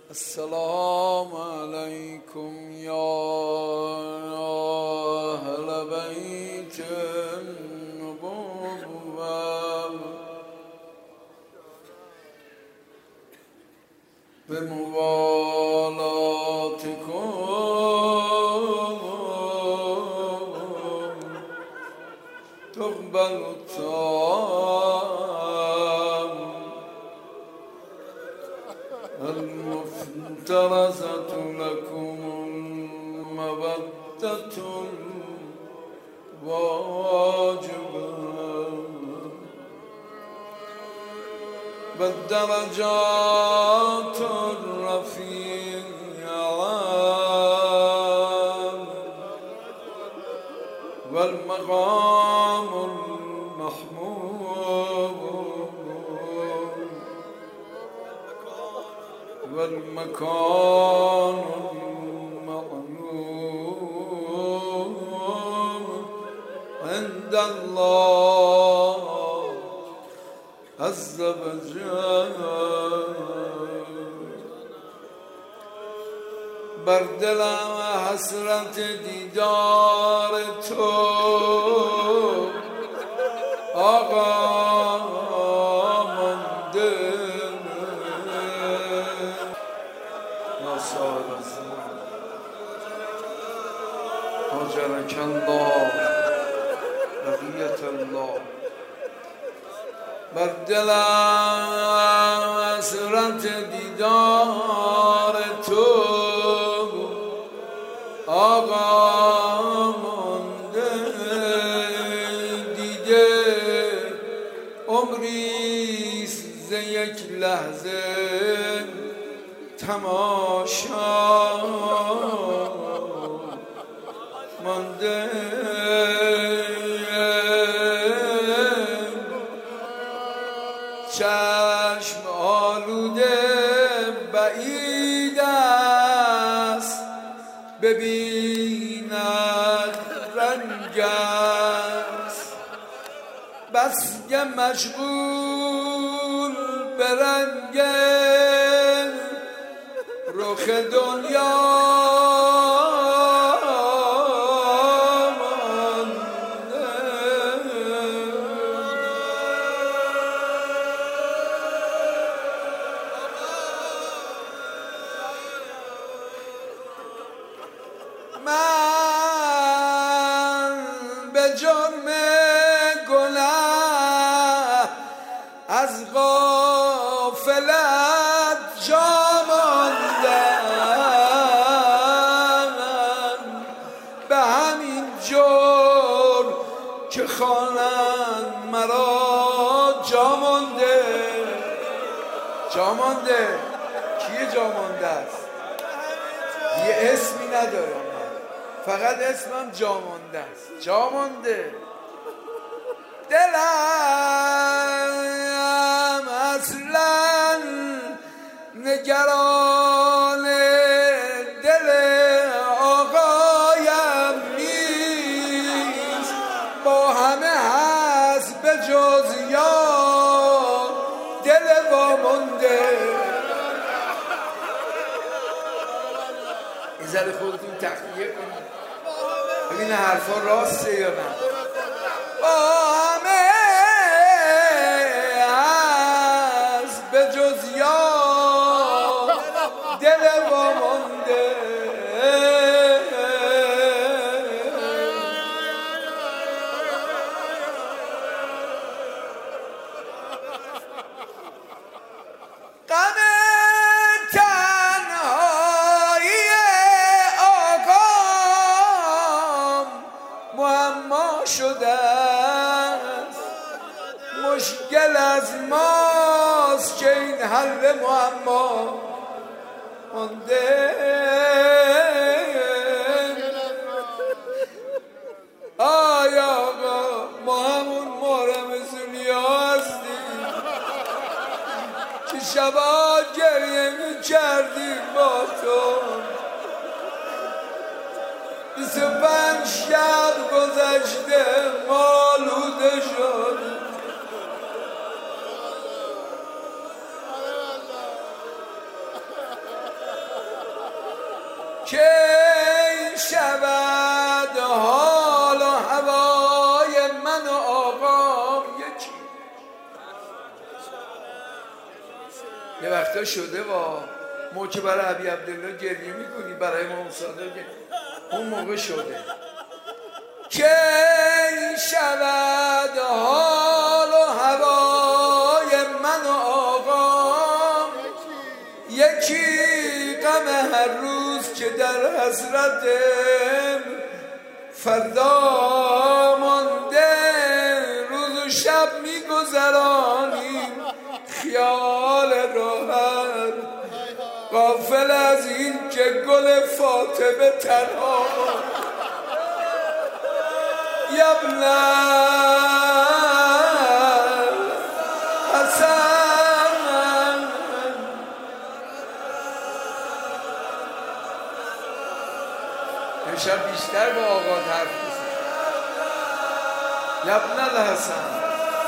السلام علیکم یا اهل بیت النبوة بموالاتكم تقبل الطاعة المفترزة لكم المودة الواجبة بالدرجات الرفيعة والمقام المحمود والمكان المعلوم عند الله عز وجل. بر دلم حسرت دیدار تو آقا مانده. یا صاحب الزمان اجرک الله بقیت الله. بر دلم حسرت دیدار تو آقا مانده. دیده عمریست ز یک لحظه تماشا مانده. چشم آلوده بعید است ببیند رنگ است، بس که مشغول به رنگ رخ دنیا من به جرم گناه از غافلت جا ماندم، به همین جرم که خوانند مرا جا مانده. جا مانده کیه جا مانده است؟ یه اسمی ندارم، فقط اسمم جا مانده است. جا مانده. دلم اصلا نگران دل آقایم نیست، با همه هست به جز یار دل وامانده. این ذره خودتون تخلیه کنید ببین حرفا راسته یا نه. با همه هست به جز یار دل وامانده. غم تنهایی آقام معما شده است، مشکل از ماست که این حل معما مانده. آی آقا ما همون مارمزونیا هستیم که شبا گریه می کردیم با تو. 25 شب گذشته مالوده شد. که شود حال و هوای من و آقام یکی. یه وقتا شده با موقع برای عبی عبدالله گریه میکنی برای امام صادق، اون موقع شده که شود حال و هوای من و آقام یکی. غم هر روز که در حسرت فردا مانده، روز و شب میگذرانیم خیال راحت، غافل از این که گل فاطمه تنها یبن حسن. امشب بیشتر با آقا حرف بزن. یبن الحسن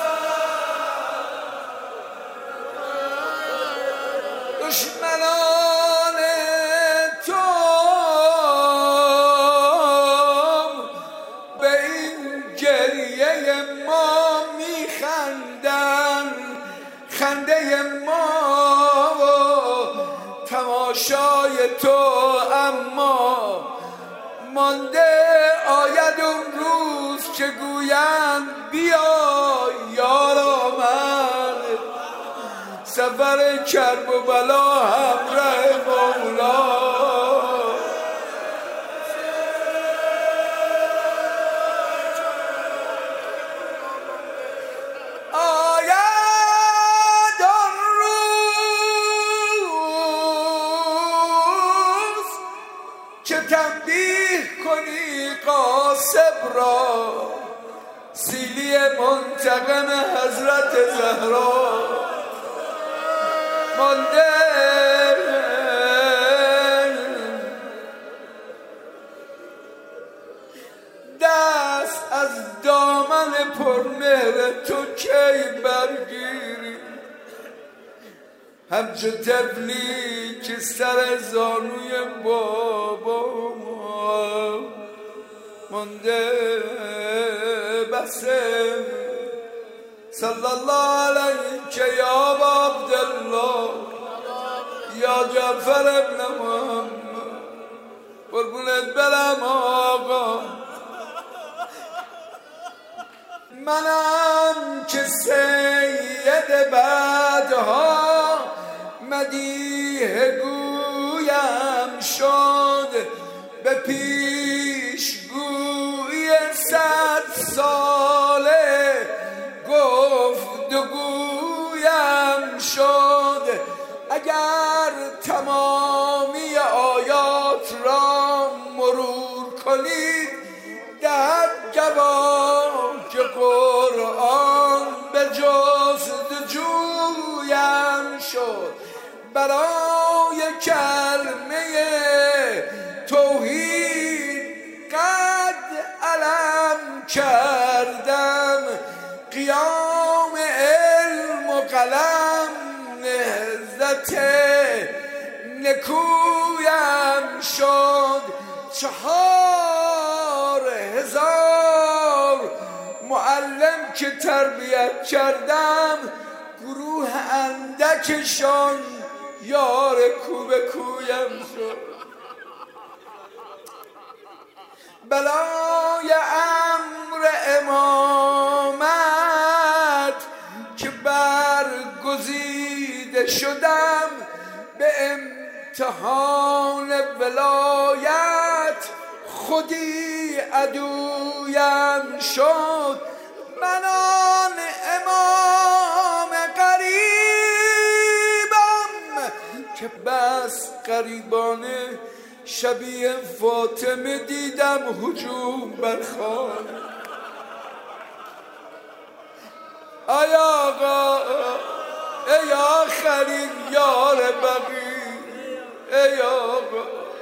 دشمنان تو به این گریه ما میخندن، خنده ما و تماشای تو، اما مانده آید اون روز که گویند بیا یارا من، سفر کرب و بلا همراه مولا. آید آن روز که تنبیه کنی قاسب را، سیلی منتقم حضرت زهرا مانده. دست از دامن پرمهر تو کی برگیری، همچو طفلی که سر زانوی بابا مانده. بسه صلی الله علیک یا ابا عبدالله یا جعفر ابن محمد، قربونت برم آقا. منم که سید بعدها مدیح گویم شد، به پیشگوی 100 ساله گفتگویم شد. اگر تمامی آیات را مرور کنید دهد جواب که قرآن به جستجویم شد. برای کلمه توحید قد علم کردم، قیام علم و قلم نهضت نکویم شد. 4000 معلم که تربیت کردم، گروه اندکشان یار کوبه کویم شد. بلای امر امامت که برگزیده شدم، به امتحان ولایت خودی عدویم شد. من آن امام قریبم که بس قریبانه شبیه فاطمه دیدم هجوم بر خانه. ای آقا ای آخرین یار بقی، ای آقا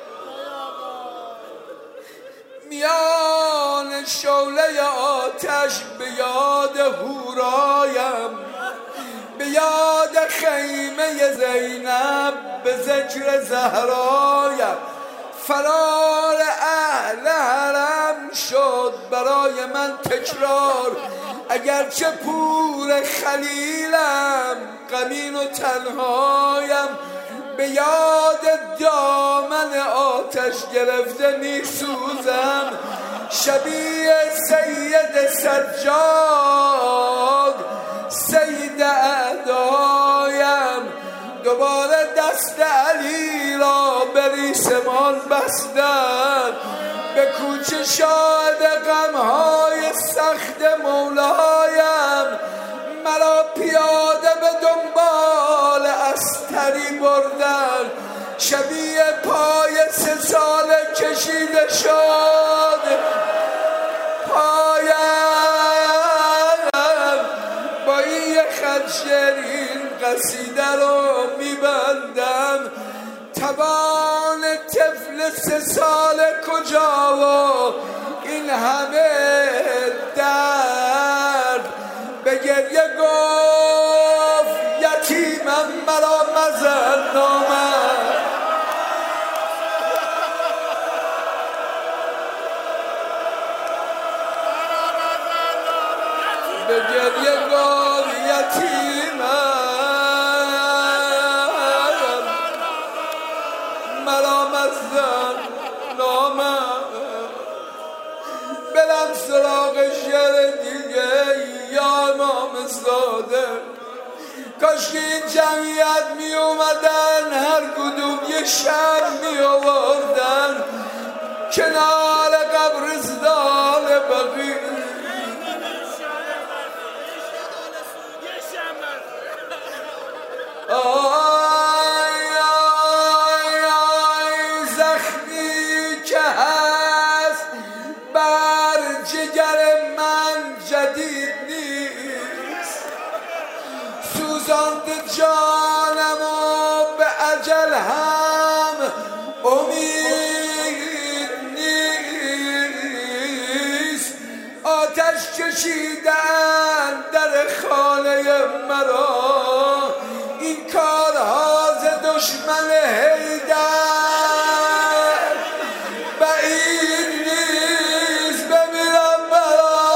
میان شعله آتش به یاد هورایم، به یاد خیمه زینب، به ذکر زهرایم. فرار اهل حرم شد برای من تکرار، اگرچه پور خلیلم غمین و تنهایم، به یاد دامن آتش گرفته می سوزم، شبیه سید سجاد سید اعدایم، دوباره دست علی را به ریسمان بستن، به کوچه شاد غمهای سخت مولایم، مرا پیاده به دنبال استری بردن، شبیه پای 3 ساله کشیده شد پایم، با این خط شیرین قصیده رو میبندم، توان طفل 3 ساله کجا و این همه درد، به گریه گفت یتیمم مرا مزن نامد، به گریه گفت یتیمم مرا مزن نامد، برم سراغ شعر دیگه یا امام صادق، کاش که این جمعیت می اومدن هر کدوم یه شب می آوردن کنار قبرستان بقیع، آی آی آی زخمی که هست بر جگر من جدید نیست، سوزانده جانم و به اجل هم امید نیست، آتش کشیدن در خانه مرا، این کارها ز دشمن حیدر بعید نیست، بمیرم مرا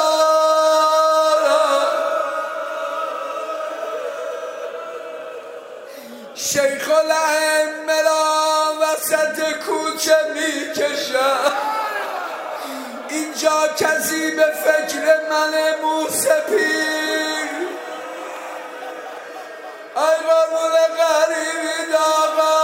شیخ الائمه را وسط کوچه میکشم، اینجا کسی به فکر من موسپیر، ای قربون غریبی داغا،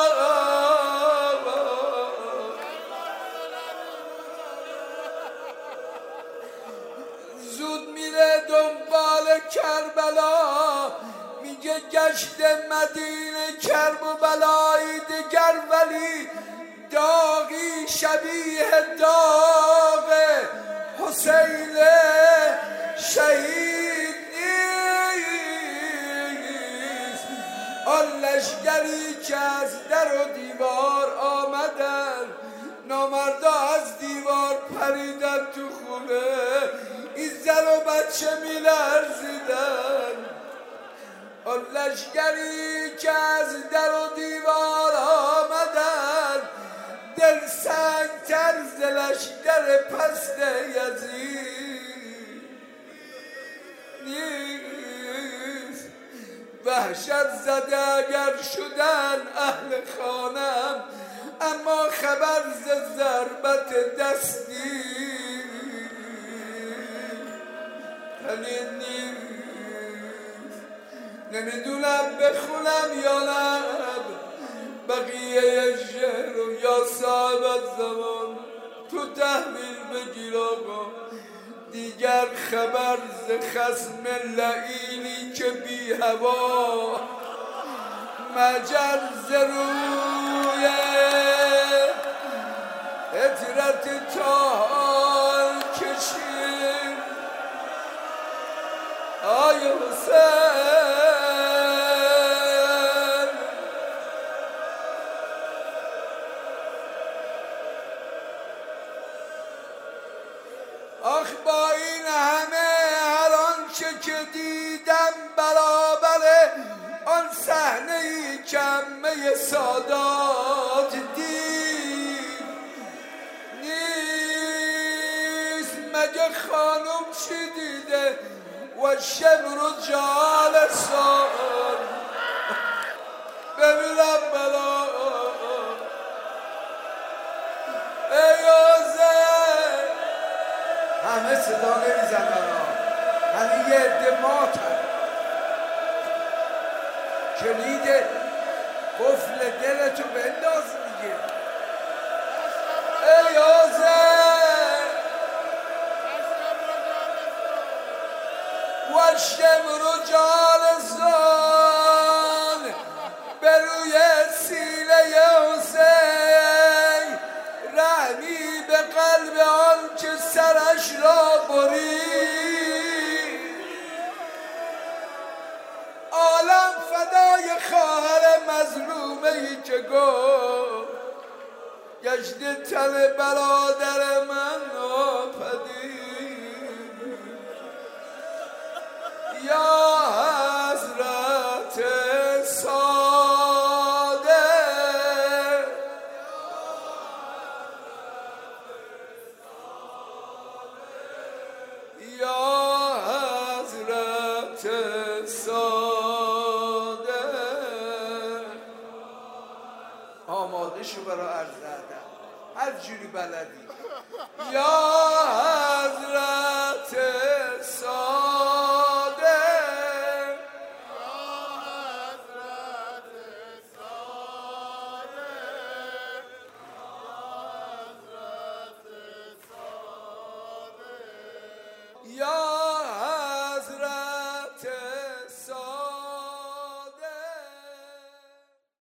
زود میره دنبال کربلا، میگه گشت مدینه کرب و بلایی دگر، ولی داغی شبیه داغ حسین شهید نیست، آن لشکری که از در و دیوار آمدن، نامردا از دیوار پریدن تو خونه، این زن و بچه میلرزیدن، آن لشکری که از در و دیوار آمدن، دل سنگتر ز لشکر پست یزید نیست، وحشت زده اگر شدن اهل خانم، اما خبر ز ضربت دستی نیست، نمیدونم بخونم یا نه بقیه شعر رو، یا صاحب زمان تو تحویل بگیر آقا، دیگر خبر ز خصم لعینی که بی هوا، مجل ز روی اطرت تال کشید، آی حسین آخ با این همه هر آنچه که دیدم برابر آن صحنه ای که عمه سادات دید، خانم چی دیده و شمر جالسان ببینم بلا ایازه همه صدا نمیزنن همین یه عده ماتن کلید قفل دلتو بنداز دیگه ایازه و شمر جالسان به روی سینه حسین رحمی به قلب آن که سرش را برید عالم فدای خواهر مظلومه ای که گفت گشته تن برادر من ناپدید یا حضرت صادق یا حضرت صادق آماده شو برای عرض ادب هر جوری بلدی یا حضرت صادق